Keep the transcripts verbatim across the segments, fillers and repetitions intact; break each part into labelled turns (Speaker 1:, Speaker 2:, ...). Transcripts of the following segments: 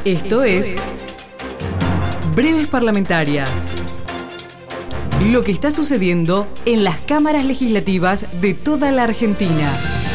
Speaker 1: Esto es Breves Parlamentarias. Lo que está sucediendo en las cámaras legislativas de toda la Argentina.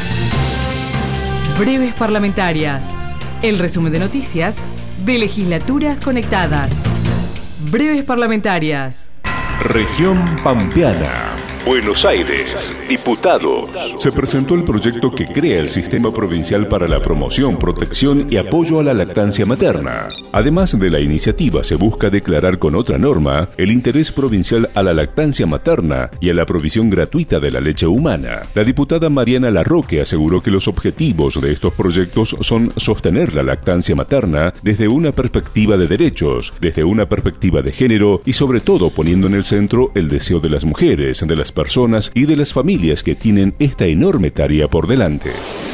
Speaker 1: Breves Parlamentarias. El resumen de noticias de legislaturas conectadas. Breves Parlamentarias.
Speaker 2: Región Pampeana. Buenos Aires, diputados. Se presentó el proyecto que crea el Sistema Provincial para la Promoción, Protección y Apoyo a la Lactancia Materna. Además de la iniciativa, se busca declarar con otra norma el interés provincial a la lactancia materna y a la provisión gratuita de la leche humana. La diputada Mariana Larroque aseguró que los objetivos de estos proyectos son sostener la lactancia materna desde una perspectiva de derechos, desde una perspectiva de género y sobre todo poniendo en el centro el deseo de las mujeres, de las personas y de las familias que tienen esta enorme tarea por delante.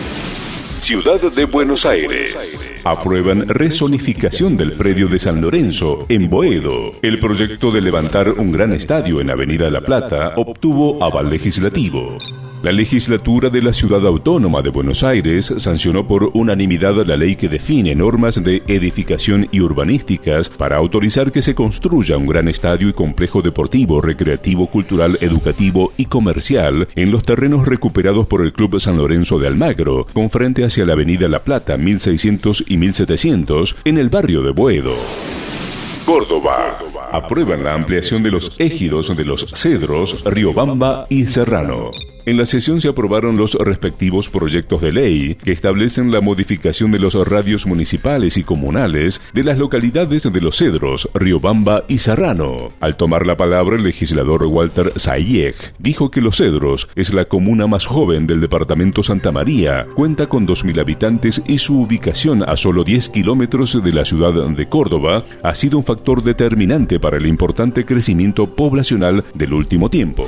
Speaker 2: Ciudad de Buenos Aires. Aprueban rezonificación del predio de San Lorenzo, en Boedo. El proyecto de levantar un gran estadio en Avenida La Plata obtuvo aval legislativo. La legislatura de la Ciudad Autónoma de Buenos Aires sancionó por unanimidad la ley que define normas de edificación y urbanísticas para autorizar que se construya un gran estadio y complejo deportivo, recreativo, cultural, educativo y comercial en los terrenos recuperados por el Club San Lorenzo de Almagro, con frente hacia la Avenida La Plata mil seiscientos y mil setecientos en el barrio de Boedo. Córdoba. Aprueban la ampliación de los ejidos de Los Cedros, Riobamba y Serrano. En la sesión se aprobaron los respectivos proyectos de ley que establecen la modificación de los radios municipales y comunales de las localidades de Los Cedros, Riobamba y Serrano. Al tomar la palabra, el legislador Walter Sayeg dijo que Los Cedros es la comuna más joven del departamento Santa María, cuenta con dos mil habitantes y su ubicación a solo diez kilómetros de la ciudad de Córdoba ha sido un factor determinante para el importante crecimiento poblacional del último tiempo.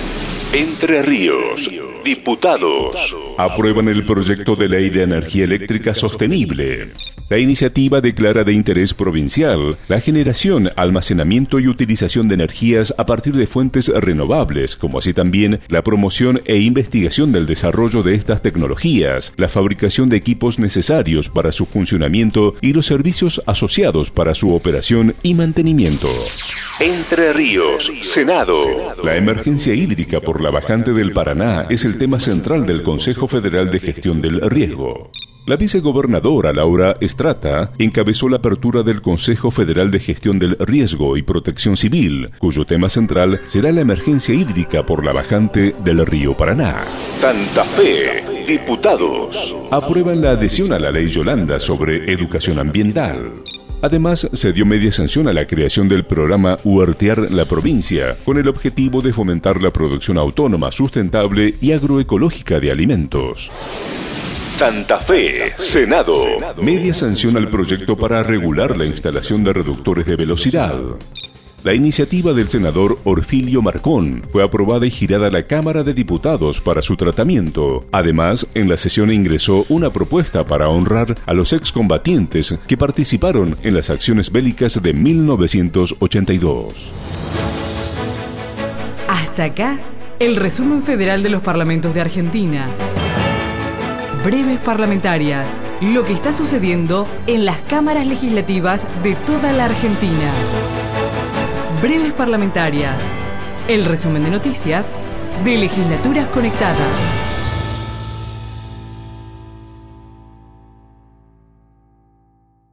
Speaker 2: Entre Ríos, diputados, aprueban el proyecto de ley de energía eléctrica sostenible. La iniciativa declara de interés provincial la generación, almacenamiento y utilización de energías a partir de fuentes renovables, como así también la promoción e investigación del desarrollo de estas tecnologías, la fabricación de equipos necesarios para su funcionamiento y los servicios asociados para su operación y mantenimiento. Entre Ríos, Senado. La emergencia hídrica por la bajante del Paraná es el tema central del Consejo Federal de Gestión del Riesgo. La vicegobernadora Laura Estrata encabezó la apertura del Consejo Federal de Gestión del Riesgo y Protección Civil, cuyo tema central será la emergencia hídrica por la bajante del río Paraná. Santa Fe, diputados, aprueban la adhesión a la ley Yolanda sobre educación ambiental. Además, se dio media sanción a la creación del programa Huertear la Provincia, con el objetivo de fomentar la producción autónoma, sustentable y agroecológica de alimentos. Santa Fe, Senado. Media sanción al proyecto para regular la instalación de reductores de velocidad. La iniciativa del senador Orfilio Marcón fue aprobada y girada a la Cámara de Diputados para su tratamiento. Además, en la sesión ingresó una propuesta para honrar a los excombatientes que participaron en las acciones bélicas de mil novecientos ochenta y dos.
Speaker 1: Hasta acá, el resumen federal de los parlamentos de Argentina. Breves Parlamentarias. Lo que está sucediendo en las cámaras legislativas de toda la Argentina. Breves Parlamentarias. El resumen de noticias de legislaturas conectadas.